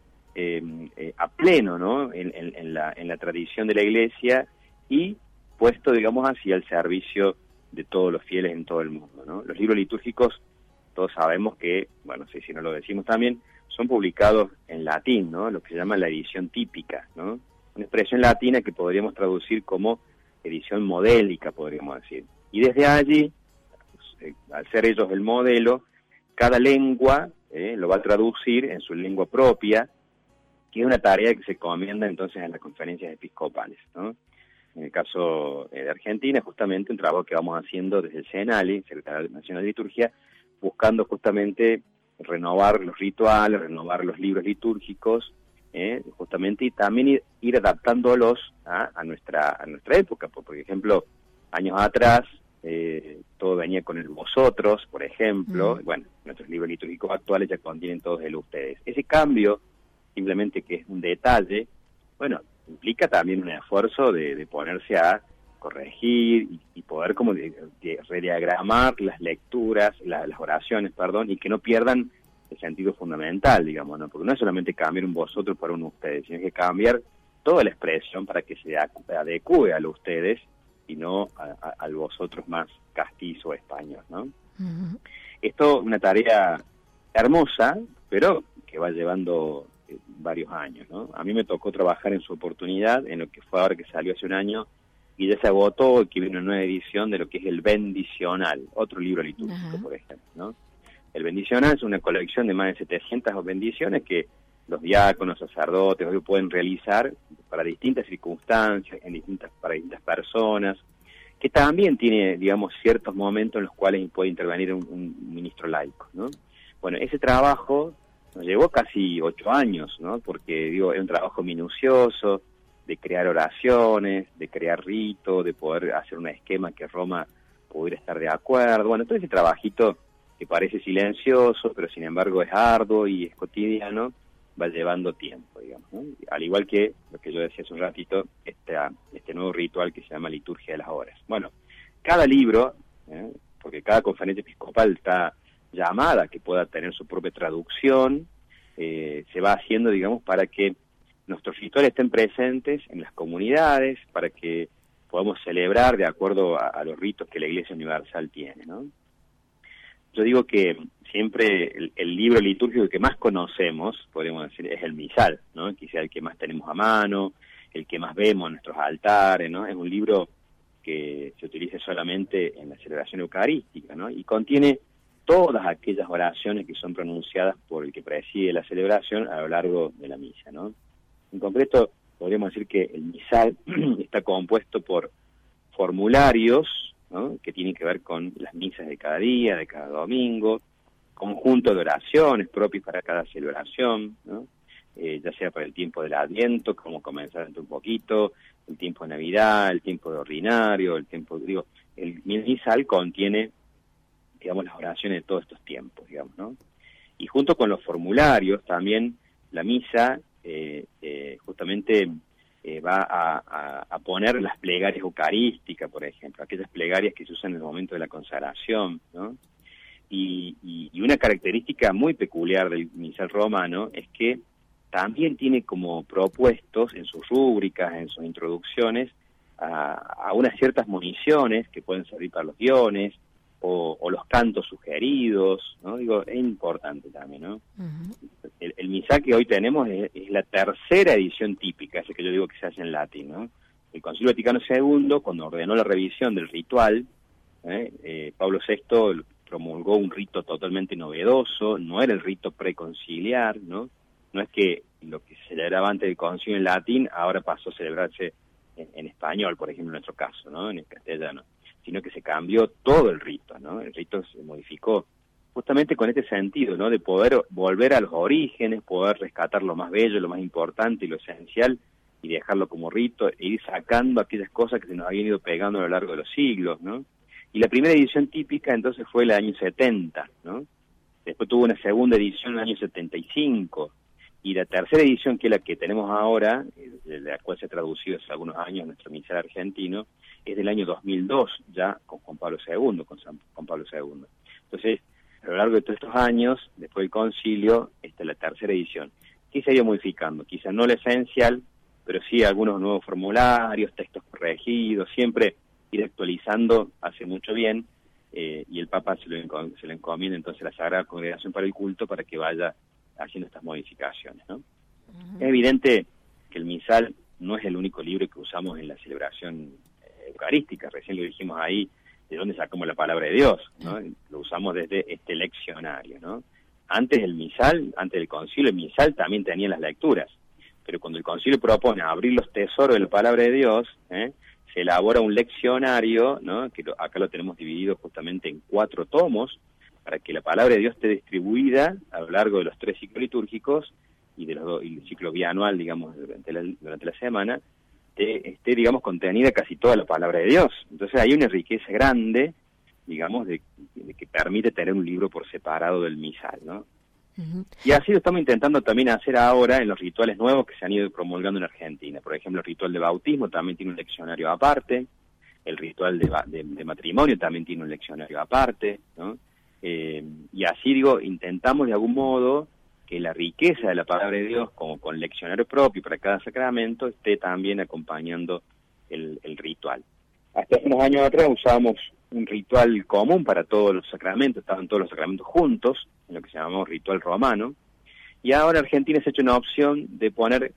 Speaker 1: a pleno, ¿no? En la tradición de la Iglesia y puesto, así, al servicio de todos los fieles en todo el mundo, ¿no? Los libros litúrgicos, todos sabemos que, si no lo decimos también, son publicados en latín, ¿no? Lo que se llama la edición típica, ¿no? Una expresión latina que podríamos traducir como edición modélica, podríamos decir. Y desde allí, al ser ellos el modelo, cada lengua lo va a traducir en su lengua propia, que es una tarea que se encomienda entonces en las conferencias episcopales, ¿no? En el caso de Argentina, justamente un trabajo que vamos haciendo desde el CENALI, Secretaría Nacional de Liturgia, buscando justamente renovar los rituales, renovar los libros litúrgicos, justamente, y también ir adaptándolos a nuestra época. Por ejemplo, años atrás, todo venía con el vosotros, por ejemplo. Nuestros libros litúrgicos actuales ya contienen todos el ustedes. Ese cambio, simplemente que es un detalle, implica también un esfuerzo de ponerse a corregir y poder como de rediagramar las lecturas, las oraciones, y que no pierdan el sentido fundamental, ¿no? Porque no es solamente cambiar un vosotros por un ustedes, sino que cambiar toda la expresión para que se adecue a los ustedes y no al vosotros más castizo español, ¿no? Uh-huh. Esto es una tarea hermosa, pero que va llevando varios años, ¿no? A mí me tocó trabajar en su oportunidad, en lo que fue ahora que salió hace un año, y ya se agotó, y que viene una nueva edición de lo que es el Bendicional, otro libro litúrgico, uh-huh, por ejemplo, ¿no? El Bendicional es una colección de más de 700 bendiciones que los diáconos, sacerdotes, hoy pueden realizar para distintas circunstancias, para distintas personas, que también tiene, ciertos momentos en los cuales puede intervenir un ministro laico, ¿no? Ese trabajo nos llevó casi 8 años, ¿no? Porque, es un trabajo minucioso, de crear oraciones, de crear ritos, de poder hacer un esquema que Roma pudiera estar de acuerdo. Todo ese trabajito que parece silencioso, pero sin embargo es arduo y es cotidiano, va llevando tiempo, ¿no? Al igual que lo que yo decía hace un ratito, este nuevo ritual que se llama Liturgia de las Horas. Cada libro, porque cada conferencia episcopal está llamada a que pueda tener su propia traducción, se va haciendo, para que nuestros rituales estén presentes en las comunidades, para que podamos celebrar de acuerdo a los ritos que la Iglesia Universal tiene, ¿no? Yo digo que siempre el libro litúrgico que más conocemos, podríamos decir, es el misal, ¿no? Quizá el que más tenemos a mano, el que más vemos en nuestros altares, ¿no? Es un libro que se utiliza solamente en la celebración eucarística, ¿no? Y contiene todas aquellas oraciones que son pronunciadas por el que preside la celebración a lo largo de la misa, ¿no? En concreto, podríamos decir que el misal está compuesto por formularios, ¿no? Que tienen que ver con las misas de cada día, de cada domingo, conjunto de oraciones propias para cada celebración, ¿no? Ya sea para el tiempo del Adviento, como comenzar dentro un poquito, el tiempo de Navidad, el tiempo de ordinario, el misal contiene, las oraciones de todos estos tiempos, ¿no? Y junto con los formularios también la misa justamente va a poner las plegarias eucarísticas, por ejemplo, aquellas plegarias que se usan en el momento de la consagración, ¿no? Y una característica muy peculiar del misal romano es que también tiene como propuestos en sus rúbricas, en sus introducciones, a unas ciertas municiones que pueden servir para los guiones, o los cantos sugeridos, ¿no? Digo, es importante también, ¿no? Uh-huh. El misal que hoy tenemos es la tercera edición típica, ese que yo digo que se hace en latín, ¿no? El Concilio Vaticano II, cuando ordenó la revisión del ritual, Pablo VI promulgó un rito totalmente novedoso, no era el rito preconciliar, ¿no? No es que lo que se celebraba antes del concilio en latín ahora pasó a celebrarse en español, por ejemplo, en nuestro caso, ¿no? En el castellano, sino que se cambió todo el rito, ¿no? El rito se modificó justamente con este sentido, ¿no? De poder volver a los orígenes, poder rescatar lo más bello, lo más importante y lo esencial, y dejarlo como rito, e ir sacando aquellas cosas que se nos habían ido pegando a lo largo de los siglos, ¿no? Y la primera edición típica entonces fue el año 70, ¿no? Después tuvo una segunda edición en el año 75, y la tercera edición, que es la que tenemos ahora, de la cual se ha traducido hace algunos años nuestro misal argentino, es del año 2002, ya con Juan Pablo II, con San Juan Pablo II. Entonces, a lo largo de todos estos años, después del concilio, esta es la tercera edición, que se ha ido modificando, quizás no lo esencial, pero sí algunos nuevos formularios, textos corregidos, siempre ir actualizando hace mucho bien, y el Papa se lo encomienda entonces a la Sagrada Congregación para el Culto para que vaya haciendo estas modificaciones, ¿no? Uh-huh. Es evidente que el misal no es el único libro que usamos en la celebración eucarística, recién lo dijimos ahí, de dónde sacamos la palabra de Dios, ¿no? Lo usamos desde este leccionario, ¿no? Antes del misal, antes del concilio, el misal también tenía las lecturas, pero cuando el concilio propone abrir los tesoros de la palabra de Dios, se elabora un leccionario, ¿no? Que acá lo tenemos dividido justamente en 4 tomos, para que la palabra de Dios esté distribuida a lo largo de los 3 ciclos litúrgicos y el ciclo bianual, digamos, durante la semana, esté, digamos, contenida casi toda la palabra de Dios. Entonces hay una riqueza grande, digamos, de que permite tener un libro por separado del misal, ¿no? Uh-huh. Y así lo estamos intentando también hacer ahora en los rituales nuevos que se han ido promulgando en Argentina. Por ejemplo, el ritual de bautismo también tiene un leccionario aparte, el ritual de matrimonio también tiene un leccionario aparte, ¿no? Y así, digo, intentamos de algún modo que la riqueza de la palabra de Dios, como con leccionario propio para cada sacramento, esté también acompañando el ritual. Hasta hace unos años atrás usábamos un ritual común para todos los sacramentos, estaban todos los sacramentos juntos, en lo que se llamaba ritual romano, y ahora Argentina se ha hecho una opción de poner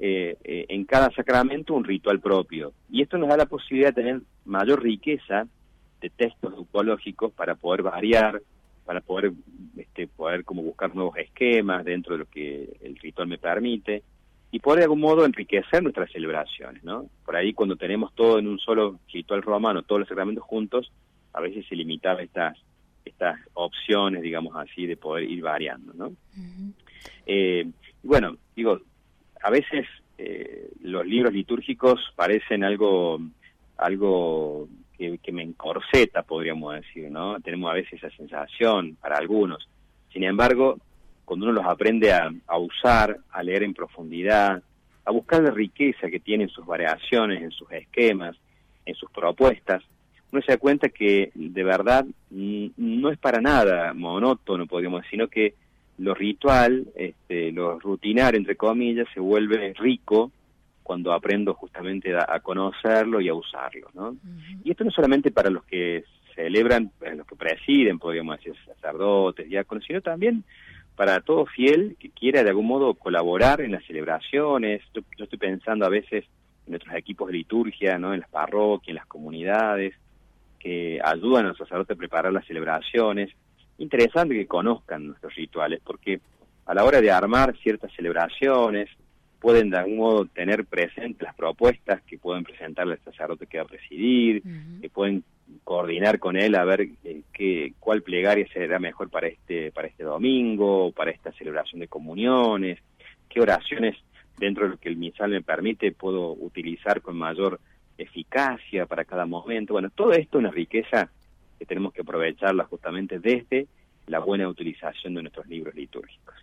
Speaker 1: en cada sacramento un ritual propio, y esto nos da la posibilidad de tener mayor riqueza de textos ecológicos para poder variar, para poder como buscar nuevos esquemas dentro de lo que el ritual me permite, y poder de algún modo enriquecer nuestras celebraciones, ¿no? Por ahí cuando tenemos todo en un solo ritual romano, todos los sacramentos juntos, a veces se limitaba estas opciones, digamos así, de poder ir variando, ¿no? Uh-huh. Bueno, digo, a veces los libros litúrgicos parecen algo que me encorseta, podríamos decir, ¿no? Tenemos a veces esa sensación para algunos. Sin embargo, cuando uno los aprende a usar, a leer en profundidad, a buscar la riqueza que tienen sus variaciones, en sus esquemas, en sus propuestas, uno se da cuenta que de verdad no es para nada monótono, podríamos decir, sino que lo ritual, lo rutinario, entre comillas, se vuelve rico cuando aprendo justamente a conocerlo y a usarlo, ¿no? Uh-huh. Y esto no solamente para los que celebran, para los que presiden, podríamos decir, sacerdotes, diáconos, sino también para todo fiel que quiera de algún modo colaborar en las celebraciones. Yo estoy pensando a veces en nuestros equipos de liturgia, ¿no? En las parroquias, en las comunidades, que ayudan a los sacerdotes a preparar las celebraciones. Interesante que conozcan nuestros rituales, porque a la hora de armar ciertas celebraciones, pueden de algún modo tener presentes las propuestas que pueden presentarle al sacerdote que va a presidir, uh-huh. Que pueden coordinar con él a ver cuál plegaria será mejor para este domingo, para esta celebración de comuniones, qué oraciones dentro de lo que el misal me permite puedo utilizar con mayor eficacia para cada momento. Bueno, todo esto es una riqueza que tenemos que aprovecharla justamente desde la buena utilización de nuestros libros litúrgicos.